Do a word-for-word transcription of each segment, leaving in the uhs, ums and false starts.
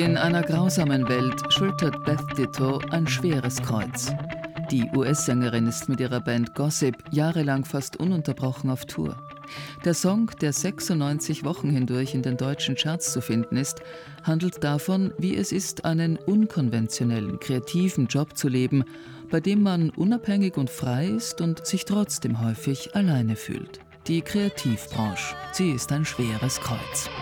In einer grausamen Welt schultert Beth Ditto ein schweres Kreuz. Die U S-Sängerin ist mit ihrer Band Gossip jahrelang fast ununterbrochen auf Tour. Der Song, der sechsundneunzig Wochen hindurch in den deutschen Charts zu finden ist, handelt davon, wie es ist, einen unkonventionellen, kreativen Job zu leben, bei dem man unabhängig und frei ist und sich trotzdem häufig alleine fühlt. Die Kreativbranche, sie ist ein schweres Kreuz.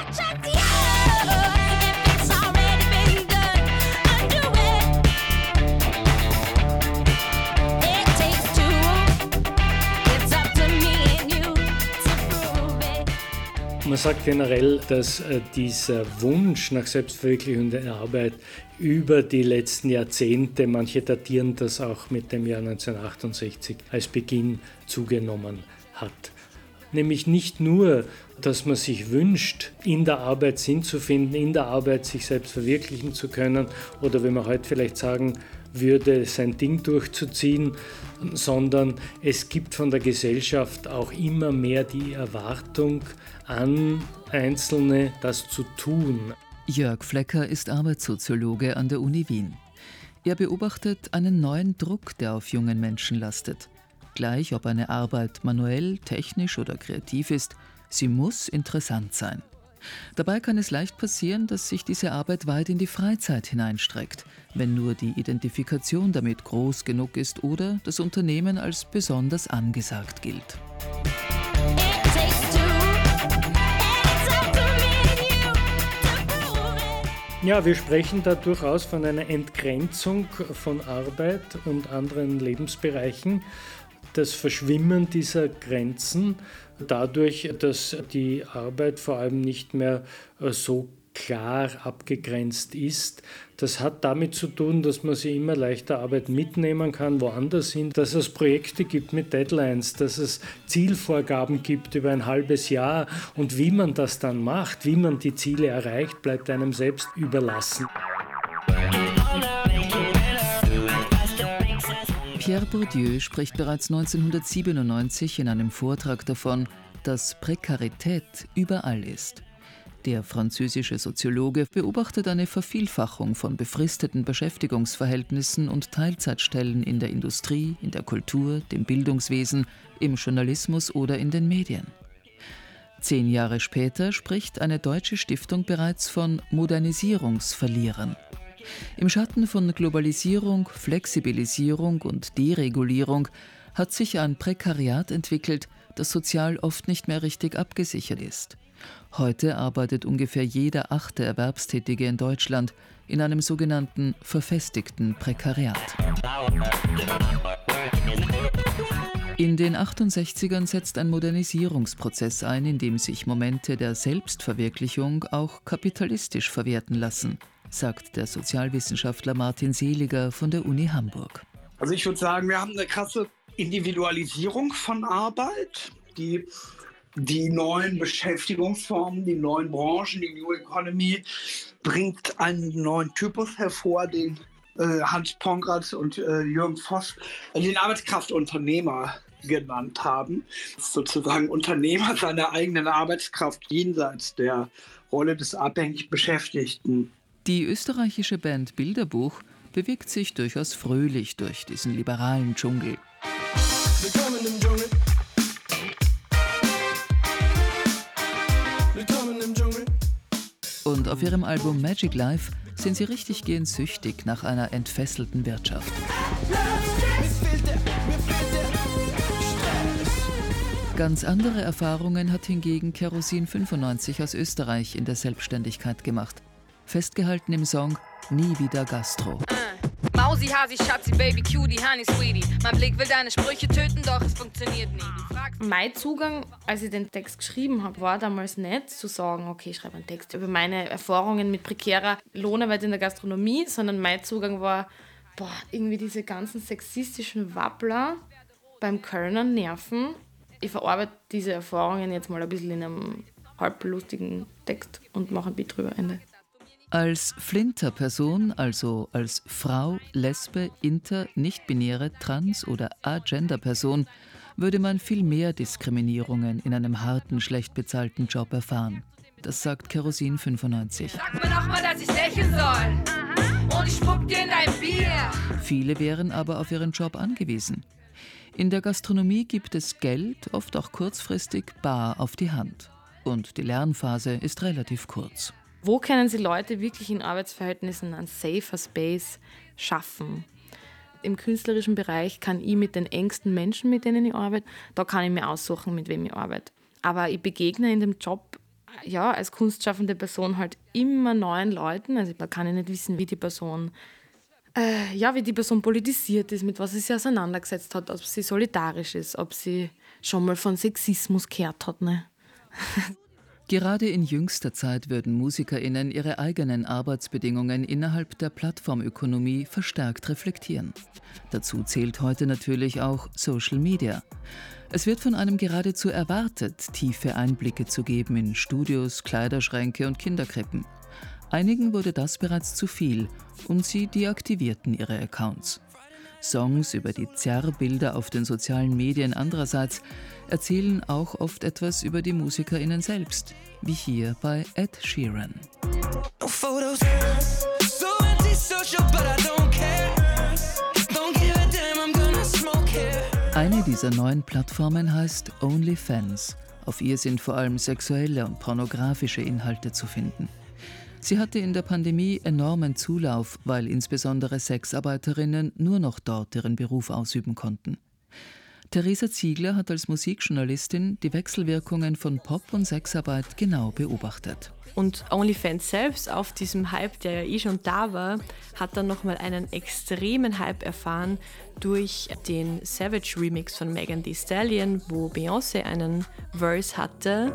Man sagt generell, dass äh, dieser Wunsch nach Selbstverwirklichung der Arbeit über die letzten Jahrzehnte, manche datieren das auch mit dem Jahr neunzehnhundertachtundsechzig, als Beginn zugenommen hat. Nämlich nicht nur, dass man sich wünscht, in der Arbeit Sinn zu finden, in der Arbeit sich selbst verwirklichen zu können oder wenn man heute vielleicht sagen würde, sein Ding durchzuziehen, sondern es gibt von der Gesellschaft auch immer mehr die Erwartung an Einzelne, das zu tun. Jörg Flecker ist Arbeitssoziologe an der Uni Wien. Er beobachtet einen neuen Druck, der auf jungen Menschen lastet. Gleich ob eine Arbeit manuell, technisch oder kreativ ist, sie muss interessant sein. Dabei kann es leicht passieren, dass sich diese Arbeit weit in die Freizeit hineinstreckt, wenn nur die Identifikation damit groß genug ist oder das Unternehmen als besonders angesagt gilt. Ja, wir sprechen da durchaus von einer Entgrenzung von Arbeit und anderen Lebensbereichen. Das Verschwimmen dieser Grenzen dadurch, dass die Arbeit vor allem nicht mehr so klar abgegrenzt ist. Das hat damit zu tun, dass man sich immer leichter Arbeit mitnehmen kann, woanders hin, dass es Projekte gibt mit Deadlines, dass es Zielvorgaben gibt über ein halbes Jahr und wie man das dann macht, wie man die Ziele erreicht, bleibt einem selbst überlassen. Pierre Bourdieu spricht bereits neunzehnhundertsiebenundneunzig in einem Vortrag davon, dass Prekarität überall ist. Der französische Soziologe beobachtet eine Vervielfachung von befristeten Beschäftigungsverhältnissen und Teilzeitstellen in der Industrie, in der Kultur, dem Bildungswesen, im Journalismus oder in den Medien. Zehn Jahre später spricht eine deutsche Stiftung bereits von Modernisierungsverlierern. Im Schatten von Globalisierung, Flexibilisierung und Deregulierung hat sich ein Prekariat entwickelt, das sozial oft nicht mehr richtig abgesichert ist. Heute arbeitet ungefähr jeder achte Erwerbstätige in Deutschland in einem sogenannten verfestigten Prekariat. In den achtundsechzigern setzt ein Modernisierungsprozess ein, in dem sich Momente der Selbstverwirklichung auch kapitalistisch verwerten lassen, sagt der Sozialwissenschaftler Martin Seliger von der Uni Hamburg. Also ich würde sagen, wir haben eine krasse Individualisierung von Arbeit, die die neuen Beschäftigungsformen, die neuen Branchen, die New Economy bringt einen neuen Typus hervor, den äh, Hans Pongratz und äh, Jürgen Voss äh, den Arbeitskraftunternehmer genannt haben. Sozusagen Unternehmer seiner eigenen Arbeitskraft jenseits der Rolle des abhängig Beschäftigten. Die österreichische Band Bilderbuch bewegt sich durchaus fröhlich durch diesen liberalen Dschungel. Willkommen im Dschungel. Willkommen im Dschungel. Und auf ihrem Album Magic Life sind sie richtig gehend süchtig nach einer entfesselten Wirtschaft. Ganz andere Erfahrungen hat hingegen Kerosin fünfundneunzig aus Österreich in der Selbstständigkeit gemacht. Festgehalten im Song Nie wieder Gastro. Mausi, Hasi, Schatzi, Baby, Cutie, Honey, Sweetie. Mein Blick will deine Sprüche töten, doch es funktioniert nie. Mein Zugang, als ich den Text geschrieben habe, war damals nicht zu sagen, okay, ich schreibe einen Text über meine Erfahrungen mit prekärer Lohnarbeit in der Gastronomie, sondern mein Zugang war, boah, irgendwie diese ganzen sexistischen Wappler beim Kölnern nerven. Ich verarbeite diese Erfahrungen jetzt mal ein bisschen in einem halblustigen Text und mache ein Beat drüber, Ende. Als Flinter-Person, also als Frau, Lesbe, Inter, nicht-binäre, Trans- oder Agender-Person, würde man viel mehr Diskriminierungen in einem harten, schlecht bezahlten Job erfahren. Das sagt Kerosin fünfundneunzig. Sag mir doch mal, dass ich lächeln soll. Und ich spuck dir in dein Bier. Viele wären aber auf ihren Job angewiesen. In der Gastronomie gibt es Geld, oft auch kurzfristig, bar auf die Hand. Und die Lernphase ist relativ kurz. Wo können Sie Leute wirklich in Arbeitsverhältnissen einen safer Space schaffen? Im künstlerischen Bereich kann ich mit den engsten Menschen, mit denen ich arbeite, da kann ich mir aussuchen, mit wem ich arbeite. Aber ich begegne in dem Job, ja, als kunstschaffende Person halt immer neuen Leuten. Also da kann ich nicht wissen, wie die Person, äh, ja, wie die Person politisiert ist, mit was sie sich auseinandergesetzt hat, ob sie solidarisch ist, ob sie schon mal von Sexismus gehört hat. Ne? Gerade in jüngster Zeit würden MusikerInnen ihre eigenen Arbeitsbedingungen innerhalb der Plattformökonomie verstärkt reflektieren. Dazu zählt heute natürlich auch Social Media. Es wird von einem geradezu erwartet, tiefe Einblicke zu geben in Studios, Kleiderschränke und Kinderkrippen. Einigen wurde das bereits zu viel und sie deaktivierten ihre Accounts. Songs über die Zerrbilder auf den sozialen Medien andererseits erzählen auch oft etwas über die MusikerInnen selbst, wie hier bei Ed Sheeran. Eine dieser neuen Plattformen heißt OnlyFans. Auf ihr sind vor allem sexuelle und pornografische Inhalte zu finden. Sie hatte in der Pandemie enormen Zulauf, weil insbesondere Sexarbeiterinnen nur noch dort ihren Beruf ausüben konnten. Theresa Ziegler hat als Musikjournalistin die Wechselwirkungen von Pop- und Sexarbeit genau beobachtet. Und OnlyFans selbst auf diesem Hype, der ja eh schon da war, hat dann nochmal einen extremen Hype erfahren durch den Savage Remix von Megan Thee Stallion, wo Beyoncé einen Verse hatte.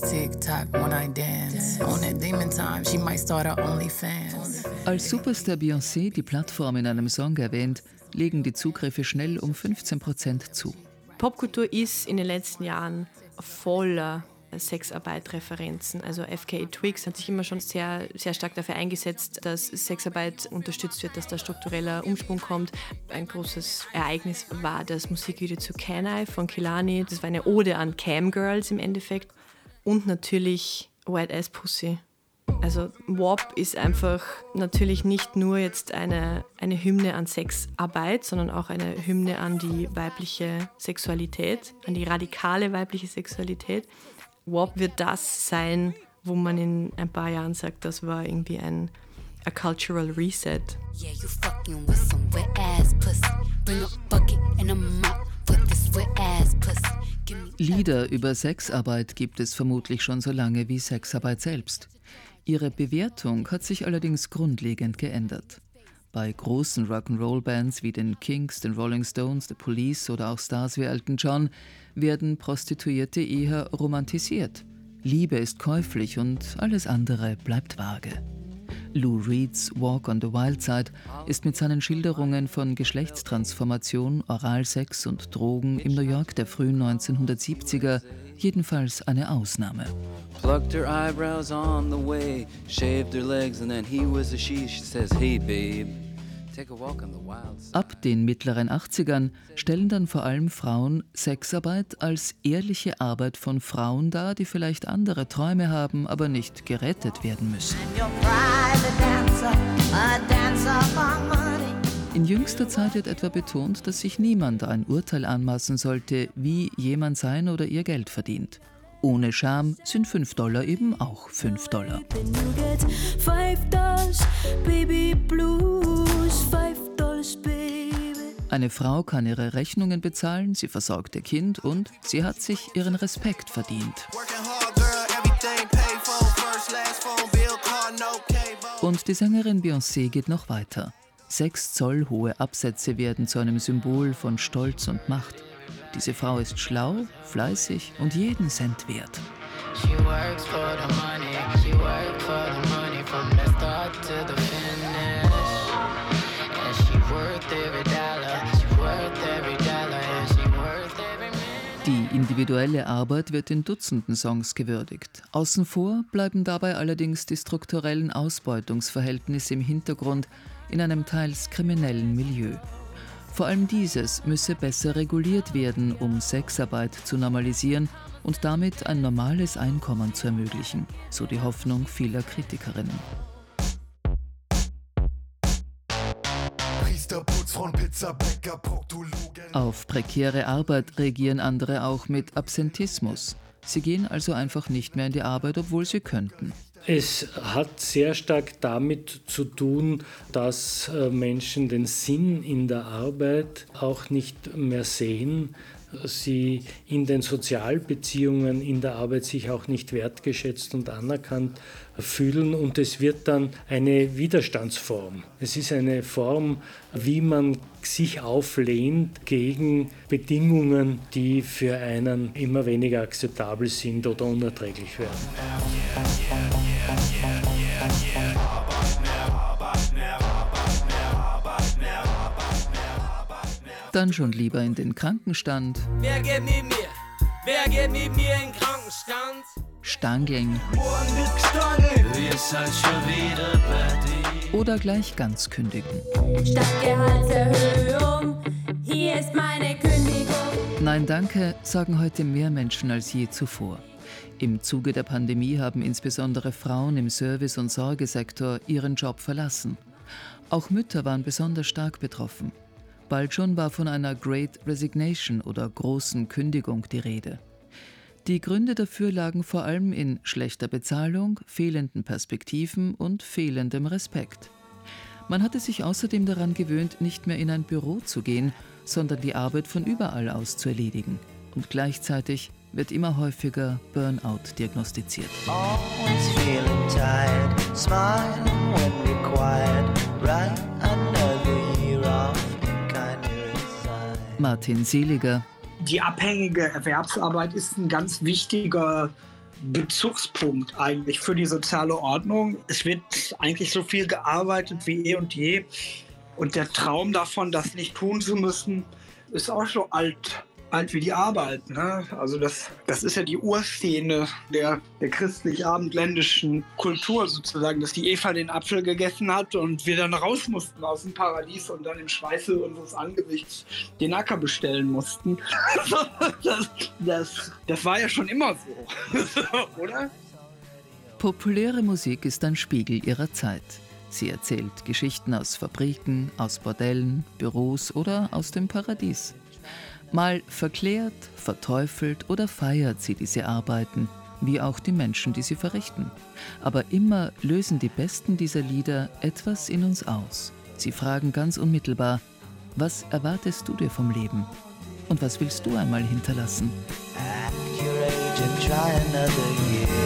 Als Superstar Beyoncé die Plattform in einem Song erwähnt, legen die Zugriffe schnell um fünfzehn Prozent zu. Popkultur ist in den letzten Jahren voller Sexarbeit-Referenzen. Also F K A Twigs hat sich immer schon sehr, sehr stark dafür eingesetzt, dass Sexarbeit unterstützt wird, dass da struktureller Umschwung kommt. Ein großes Ereignis war das Musikvideo zu Can I von Kehlani. Das war eine Ode an Camgirls im Endeffekt. Und natürlich Wet Ass Pussy. Also W A P ist einfach natürlich nicht nur jetzt eine, eine Hymne an Sexarbeit, sondern auch eine Hymne an die weibliche Sexualität, an die radikale weibliche Sexualität. W A P wird das sein, wo man in ein paar Jahren sagt, das war irgendwie ein a cultural reset. Lieder über Sexarbeit gibt es vermutlich schon so lange wie Sexarbeit selbst. Ihre Bewertung hat sich allerdings grundlegend geändert. Bei großen Rock'n'Roll-Bands wie den Kinks, den Rolling Stones, The Police oder auch Stars wie Elton John werden Prostituierte eher romantisiert. Liebe ist käuflich und alles andere bleibt vage. Lou Reeds Walk on the Wild Side ist mit seinen Schilderungen von Geschlechtstransformation, Oralsex und Drogen im New York der frühen neunzehnhundertsiebziger jedenfalls eine Ausnahme. Plucked her eyebrows on the way, shaved her legs and then he was a she. She says, hey babe, take a walk on the wild side. Ab den mittleren achtzigern stellen dann vor allem Frauen Sexarbeit als ehrliche Arbeit von Frauen dar, die vielleicht andere Träume haben, aber nicht gerettet werden müssen. In jüngster Zeit wird etwa betont, dass sich niemand ein Urteil anmaßen sollte, wie jemand sein oder ihr Geld verdient. Ohne Scham sind fünf Dollar eben auch fünf Dollar. Eine Frau kann ihre Rechnungen bezahlen, sie versorgt ihr Kind und sie hat sich ihren Respekt verdient. Und die Sängerin Beyoncé geht noch weiter. Sechs Zoll hohe Absätze werden zu einem Symbol von Stolz und Macht. Diese Frau ist schlau, fleißig und jeden Cent wert. Die individuelle Arbeit wird in Dutzenden Songs gewürdigt. Außen vor bleiben dabei allerdings die strukturellen Ausbeutungsverhältnisse im Hintergrund in einem teils kriminellen Milieu. Vor allem dieses müsse besser reguliert werden, um Sexarbeit zu normalisieren und damit ein normales Einkommen zu ermöglichen, so die Hoffnung vieler Kritikerinnen. Auf prekäre Arbeit reagieren andere auch mit Absentismus. Sie gehen also einfach nicht mehr in die Arbeit, obwohl sie könnten. Es hat sehr stark damit zu tun, dass Menschen den Sinn in der Arbeit auch nicht mehr sehen. Sie in den Sozialbeziehungen in der Arbeit sich auch nicht wertgeschätzt und anerkannt fühlen, und es wird dann eine Widerstandsform. Es ist eine Form, wie man sich auflehnt gegen Bedingungen, die für einen immer weniger akzeptabel sind oder unerträglich werden. Dann schon lieber in den Krankenstand. Wer geht mit mir? Wer geht mit mir in den Krankenstand? Stangeln. Wir seid schon wieder bei dir. Oder gleich ganz kündigen. Statt Gehaltserhöhung, hier ist meine Kündigung. Nein, danke, sagen heute mehr Menschen als je zuvor. Im Zuge der Pandemie haben insbesondere Frauen im Service- und Sorgesektor ihren Job verlassen. Auch Mütter waren besonders stark betroffen. Bald schon war von einer Great Resignation oder großen Kündigung die Rede. Die Gründe dafür lagen vor allem in schlechter Bezahlung, fehlenden Perspektiven und fehlendem Respekt. Man hatte sich außerdem daran gewöhnt, nicht mehr in ein Büro zu gehen, sondern die Arbeit von überall aus zu erledigen. Und gleichzeitig wird immer häufiger Burnout diagnostiziert. Always feeling tired, smiling when you're quiet, right another year off. Martin Seliger. Die abhängige Erwerbsarbeit ist ein ganz wichtiger Bezugspunkt eigentlich für die soziale Ordnung. Es wird eigentlich so viel gearbeitet wie eh und je. Und der Traum davon, das nicht tun zu müssen, ist auch schon alt, alt wie die Arbeit. Ne? Also das, das ist ja die Urszene der, der christlich-abendländischen Kultur sozusagen, dass die Eva den Apfel gegessen hat und wir dann raus mussten aus dem Paradies und dann im Schweiße unseres Angesichts den Acker bestellen mussten. das, das, das war ja schon immer so, oder? Populäre Musik ist ein Spiegel ihrer Zeit. Sie erzählt Geschichten aus Fabriken, aus Bordellen, Büros oder aus dem Paradies. Mal verklärt, verteufelt oder feiert sie diese Arbeiten, wie auch die Menschen, die sie verrichten. Aber immer lösen die besten dieser Lieder etwas in uns aus. Sie fragen ganz unmittelbar: Was erwartest du dir vom Leben? Und was willst du einmal hinterlassen? At your age and try another year.